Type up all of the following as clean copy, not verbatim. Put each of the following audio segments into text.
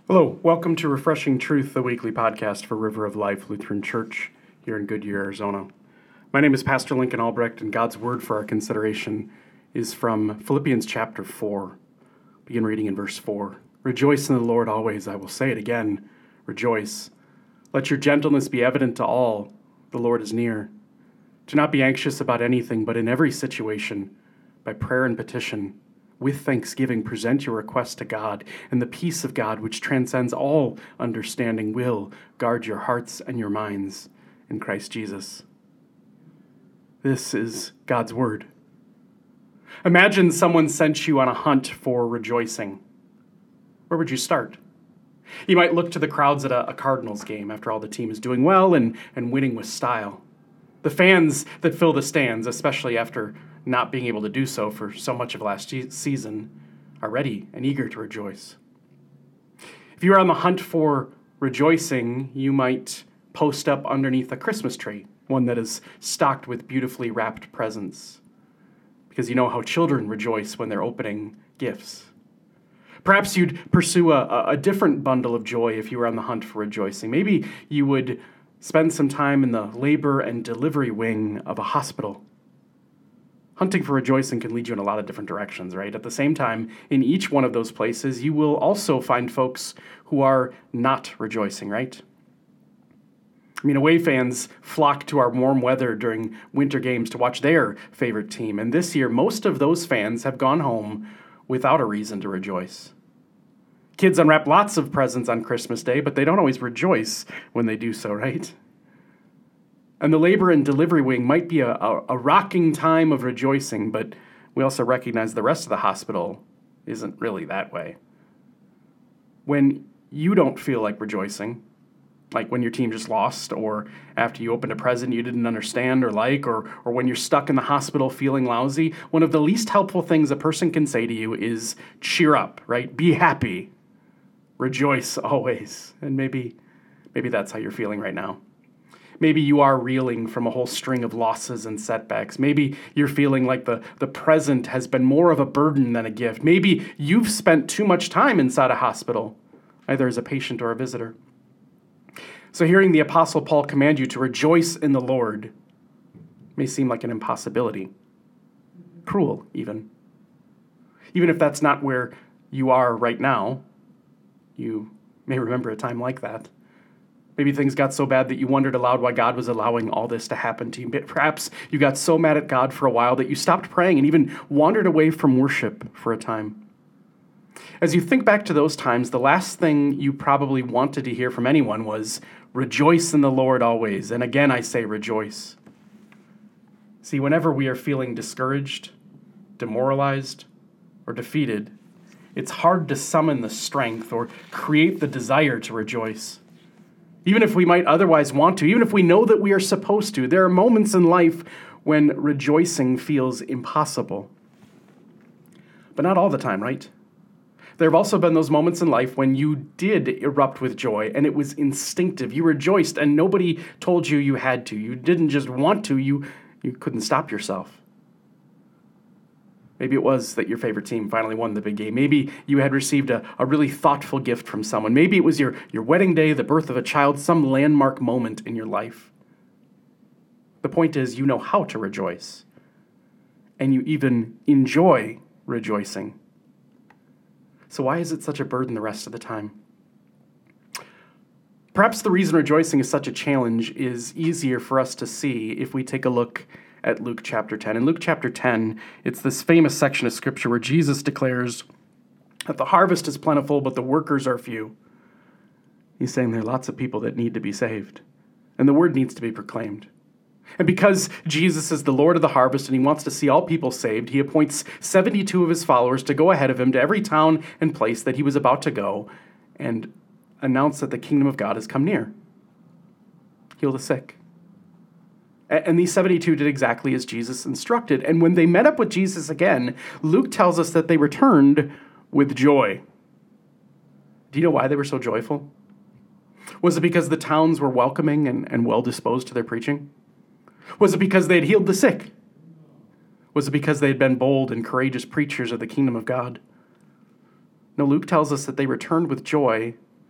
Hello, welcome to Refreshing Truth, the weekly podcast for River of Life Lutheran Church here in Goodyear, Arizona. My name is Pastor Lincoln Albrecht, and God's word for our consideration is from Philippians chapter 4. Begin reading in verse 4. Rejoice in the Lord always. I will say it again. Rejoice. Let your gentleness be evident to all. The Lord is near. Do not be anxious about anything, but in every situation, by prayer and petition, with thanksgiving, present your requests to God, and the peace of God, which transcends all understanding, will guard your hearts and your minds in Christ Jesus. This is God's word. Imagine someone sent you on a hunt for rejoicing. Where would you start? You might look to the crowds at a Cardinals game. After all, the team is doing well and winning with style. The fans that fill the stands, especially after not being able to do so for so much of last season, are ready and eager to rejoice. If you are on the hunt for rejoicing, you might post up underneath a Christmas tree, one that is stocked with beautifully wrapped presents, because you know how children rejoice when they're opening gifts. Perhaps you'd pursue a different bundle of joy if you were on the hunt for rejoicing. Maybe you would spend some time in the labor and delivery wing of a hospital. Hunting for rejoicing can lead you in a lot of different directions, right? At the same time, in each one of those places, you will also find folks who are not rejoicing, right? I mean, away fans flock to our warm weather during winter games to watch their favorite team. And this year, most of those fans have gone home without a reason to rejoice. Kids unwrap lots of presents on Christmas Day, but they don't always rejoice when they do so, right? And the labor and delivery wing might be a rocking time of rejoicing, but we also recognize the rest of the hospital isn't really that way. When you don't feel like rejoicing, like when your team just lost, or after you opened a present you didn't understand or like, or when you're stuck in the hospital feeling lousy, one of the least helpful things a person can say to you is cheer up, right? Be happy. Rejoice always. And maybe that's how you're feeling right now. Maybe you are reeling from a whole string of losses and setbacks. Maybe you're feeling like the present has been more of a burden than a gift. Maybe you've spent too much time inside a hospital, either as a patient or a visitor. So hearing the Apostle Paul command you to rejoice in the Lord may seem like an impossibility. Cruel, even. Even if that's not where you are right now, you may remember a time like that. Maybe things got so bad that you wondered aloud why God was allowing all this to happen to you. Perhaps you got so mad at God for a while that you stopped praying and even wandered away from worship for a time. As you think back to those times, the last thing you probably wanted to hear from anyone was, "Rejoice in the Lord always." And again, I say rejoice. See, whenever we are feeling discouraged, demoralized, or defeated, it's hard to summon the strength or create the desire to rejoice. Even if we might otherwise want to, even if we know that we are supposed to, there are moments in life when rejoicing feels impossible. But not all the time, right? There have also been those moments in life when you did erupt with joy and it was instinctive. You rejoiced and nobody told you you had to. You didn't just want to, you couldn't stop yourself. Maybe it was that your favorite team finally won the big game. Maybe you had received a really thoughtful gift from someone. Maybe it was your wedding day, the birth of a child, some landmark moment in your life. The point is, you know how to rejoice. And you even enjoy rejoicing. So why is it such a burden the rest of the time? Perhaps the reason rejoicing is such a challenge is easier for us to see if we take a look at Luke chapter 10. In Luke chapter 10, it's this famous section of scripture where Jesus declares that the harvest is plentiful, but the workers are few. He's saying there are lots of people that need to be saved, and the word needs to be proclaimed. And because Jesus is the Lord of the harvest and he wants to see all people saved, he appoints 72 of his followers to go ahead of him to every town and place that he was about to go and announce that the kingdom of God has come near. Heal the sick. And these 72 did exactly as Jesus instructed. And when they met up with Jesus again, Luke tells us that they returned with joy. Do you know why they were so joyful? Was it because the towns were welcoming and well-disposed to their preaching? Was it because they had healed the sick? Was it because they had been bold and courageous preachers of the kingdom of God? No, Luke tells us that they returned with joy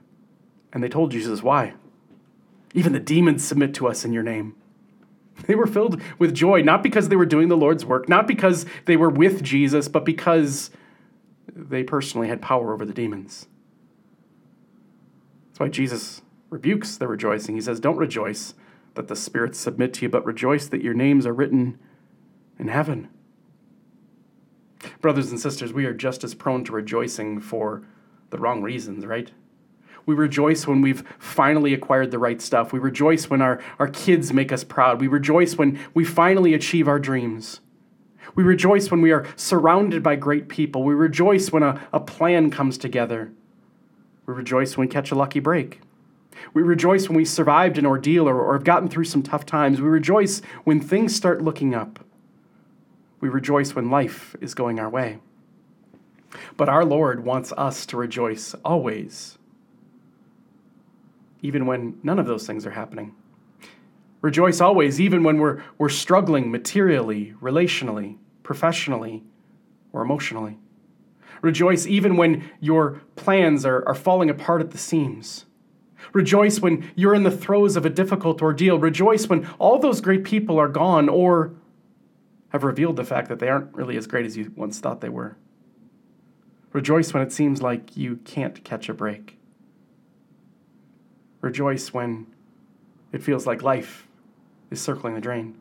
And they told Jesus, why? Even the demons submit to us in your name. They were filled with joy, not because they were doing the Lord's work, not because they were with Jesus, but because they personally had power over the demons. That's why Jesus rebukes their rejoicing. He says, don't rejoice that the spirits submit to you, but rejoice that your names are written in heaven. Brothers and sisters, we are just as prone to rejoicing for the wrong reasons, right? We rejoice when we've finally acquired the right stuff. We rejoice when our kids make us proud. We rejoice when we finally achieve our dreams. We rejoice when we are surrounded by great people. We rejoice when a plan comes together. We rejoice when we catch a lucky break. We rejoice when we survived an ordeal or have gotten through some tough times. We rejoice when things start looking up. We rejoice when life is going our way. But our Lord wants us to rejoice always, even when none of those things are happening. Rejoice always, even when we're struggling materially, relationally, professionally, or emotionally. Rejoice even when your plans are falling apart at the seams. Rejoice when you're in the throes of a difficult ordeal. Rejoice when all those great people are gone or have revealed the fact that they aren't really as great as you once thought they were. Rejoice when it seems like you can't catch a break. Rejoice when it feels like life is circling the drain.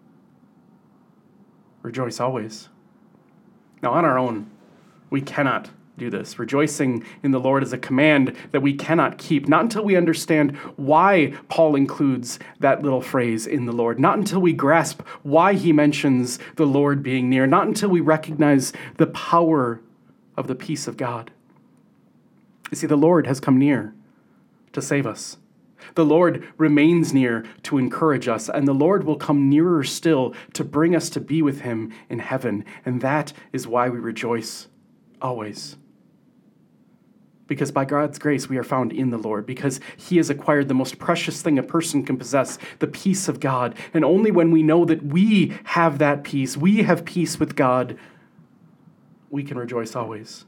Rejoice always. Now, on our own, we cannot do this. Rejoicing in the Lord is a command that we cannot keep, not until we understand why Paul includes that little phrase, in the Lord, not until we grasp why he mentions the Lord being near, not until we recognize the power of the peace of God. You see, the Lord has come near to save us. The Lord remains near to encourage us, and the Lord will come nearer still to bring us to be with him in heaven. And that is why we rejoice always. Because by God's grace, we are found in the Lord, because he has acquired the most precious thing a person can possess, the peace of God. And only when we know that we have that peace, we have peace with God, we can rejoice always.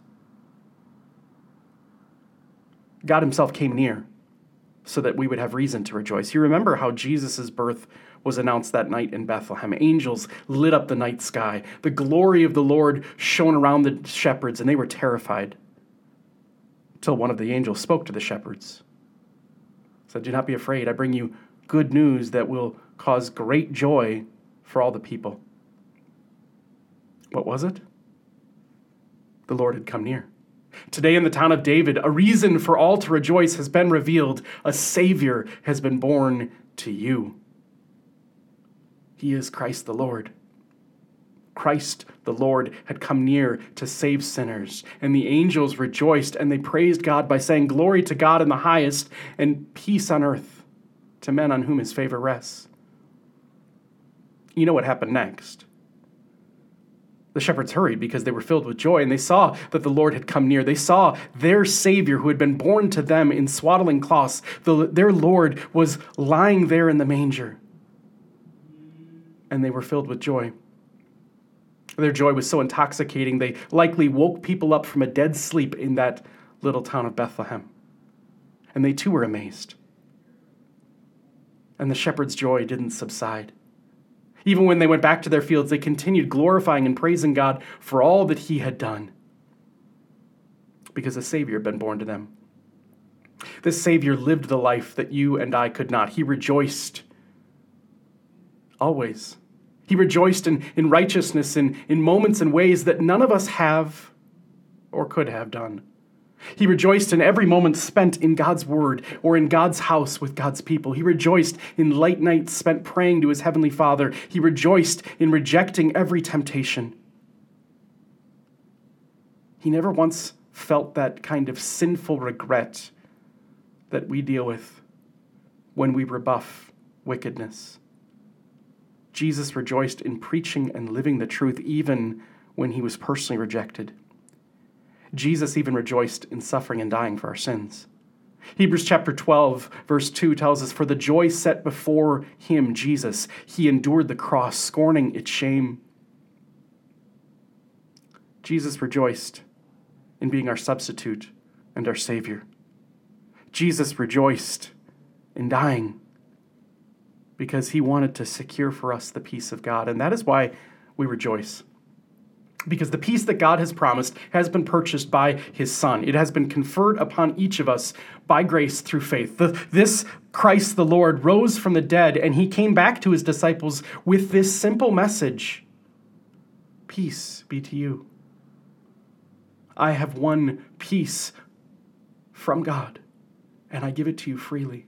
God himself came near so that we would have reason to rejoice. You remember how Jesus' birth was announced that night in Bethlehem. Angels lit up the night sky. The glory of the Lord shone around the shepherds, and they were terrified. Till one of the angels spoke to the shepherds. Said, do not be afraid. I bring you good news that will cause great joy for all the people. What was it? The Lord had come near. Today in the town of David, a reason for all to rejoice has been revealed. A Savior has been born to you. He is Christ the Lord. Christ the Lord had come near to save sinners, and the angels rejoiced, and they praised God by saying, glory to God in the highest, and peace on earth to men on whom his favor rests. You know what happened next? The shepherds hurried because they were filled with joy, and they saw that the Lord had come near. They saw their Savior who had been born to them in swaddling cloths. Their Lord was lying there in the manger, and they were filled with joy. Their joy was so intoxicating, they likely woke people up from a dead sleep in that little town of Bethlehem. And they too were amazed. And the shepherds' joy didn't subside. Even when they went back to their fields, they continued glorifying and praising God for all that he had done, because a Savior had been born to them. This Savior lived the life that you and I could not. He rejoiced always. He rejoiced in righteousness in moments and ways that none of us have or could have done. He rejoiced in every moment spent in God's word or in God's house with God's people. He rejoiced in late nights spent praying to his heavenly Father. He rejoiced in rejecting every temptation. He never once felt that kind of sinful regret that we deal with when we rebuff wickedness. Jesus rejoiced in preaching and living the truth even when he was personally rejected. Jesus even rejoiced in suffering and dying for our sins. Hebrews chapter 12, verse 2 tells us, for the joy set before him, Jesus, he endured the cross, scorning its shame. Jesus rejoiced in being our substitute and our Savior. Jesus rejoiced in dying because he wanted to secure for us the peace of God. And that is why we rejoice. Because the peace that God has promised has been purchased by his Son. It has been conferred upon each of us by grace through faith. This Christ the Lord rose from the dead, and he came back to his disciples with this simple message: peace be to you. I have won peace from God, and I give it to you freely.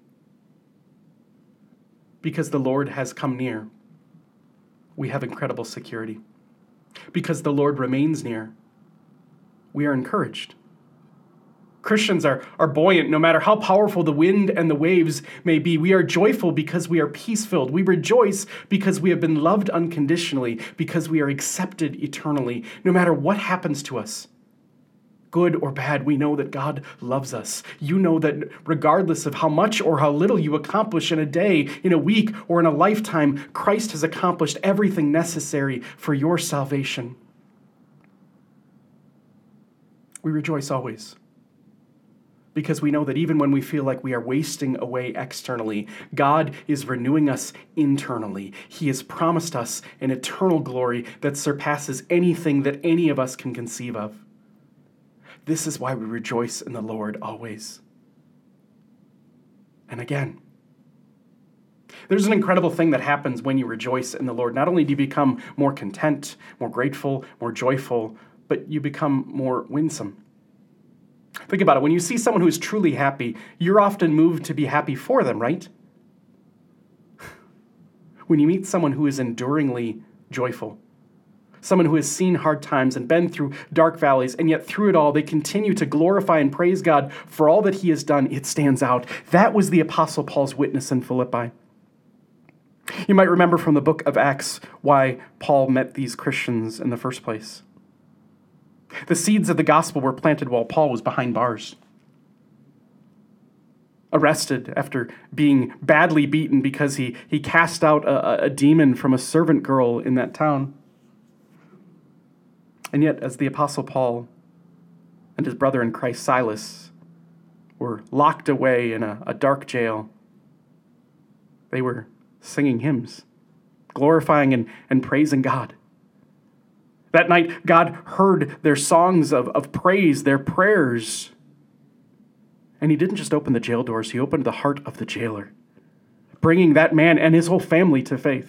Because the Lord has come near, we have incredible security. Because the Lord remains near, we are encouraged. Christians are buoyant no matter how powerful the wind and the waves may be. We are joyful because we are peace-filled. We rejoice because we have been loved unconditionally, because we are accepted eternally. No matter what happens to us, good or bad, we know that God loves us. You know that regardless of how much or how little you accomplish in a day, in a week, or in a lifetime, Christ has accomplished everything necessary for your salvation. We rejoice always, because we know that even when we feel like we are wasting away externally, God is renewing us internally. He has promised us an eternal glory that surpasses anything that any of us can conceive of. This is why we rejoice in the Lord always. And again, there's an incredible thing that happens when you rejoice in the Lord. Not only do you become more content, more grateful, more joyful, but you become more winsome. Think about it. When you see someone who is truly happy, you're often moved to be happy for them, right? When you meet someone who is enduringly joyful, someone who has seen hard times and been through dark valleys, and yet through it all, they continue to glorify and praise God for all that he has done, it stands out. That was the Apostle Paul's witness in Philippi. You might remember from the book of Acts why Paul met these Christians in the first place. The seeds of the gospel were planted while Paul was behind bars, arrested after being badly beaten because he cast out a demon from a servant girl in that town. And yet, as the Apostle Paul and his brother in Christ, Silas, were locked away in a dark jail, they were singing hymns, glorifying and praising God. That night, God heard their songs of praise, their prayers. And he didn't just open the jail doors, he opened the heart of the jailer, bringing that man and his whole family to faith.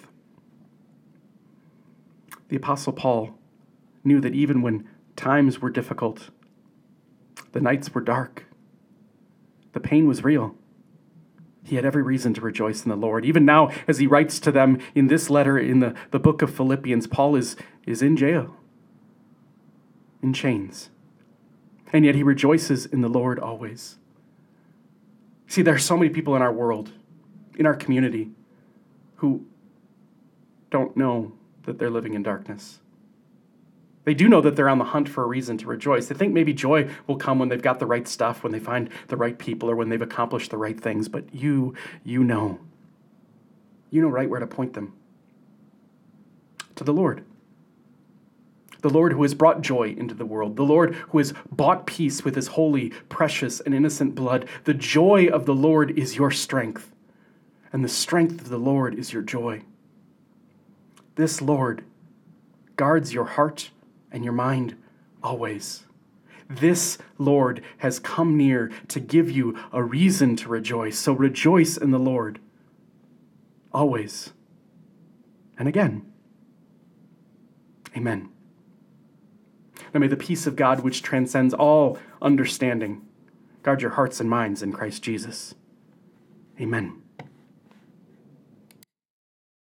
The Apostle Paul knew that even when times were difficult, the nights were dark, the pain was real, he had every reason to rejoice in the Lord. Even now, as he writes to them in this letter in the book of Philippians, Paul is in jail, in chains, and yet he rejoices in the Lord always. See, there are so many people in our world, in our community, who don't know that they're living in darkness. They do know that they're on the hunt for a reason to rejoice. They think maybe joy will come when they've got the right stuff, when they find the right people, or when they've accomplished the right things. But you know right where to point them. To the Lord. The Lord who has brought joy into the world. The Lord who has bought peace with his holy, precious, and innocent blood. The joy of the Lord is your strength, and the strength of the Lord is your joy. This Lord guards your heart and your mind always. This Lord has come near to give you a reason to rejoice. So rejoice in the Lord always. And again, amen. Now may the peace of God, which transcends all understanding, guard your hearts and minds in Christ Jesus. Amen.